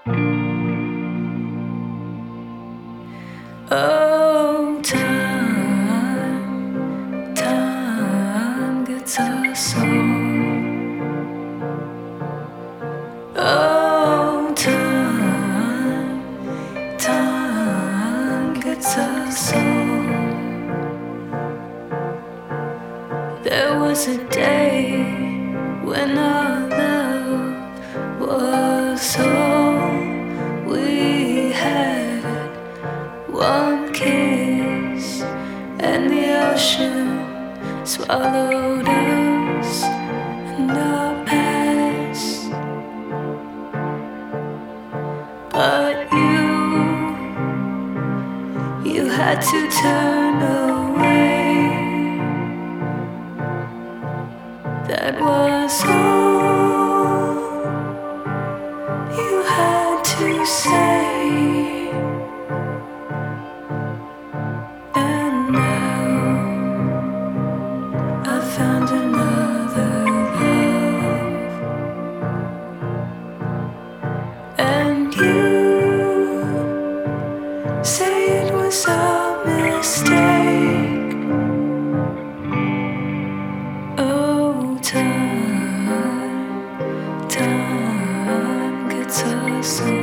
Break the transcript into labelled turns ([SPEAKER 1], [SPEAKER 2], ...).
[SPEAKER 1] Oh, time gets us all. Oh, time gets us all. There was a day when our love was all we had. One kiss and the ocean swallowed us and our past. But you had to turn away. That was all you had to say. And now I found another love. And you say it was a mistake. Oh, time gets us all.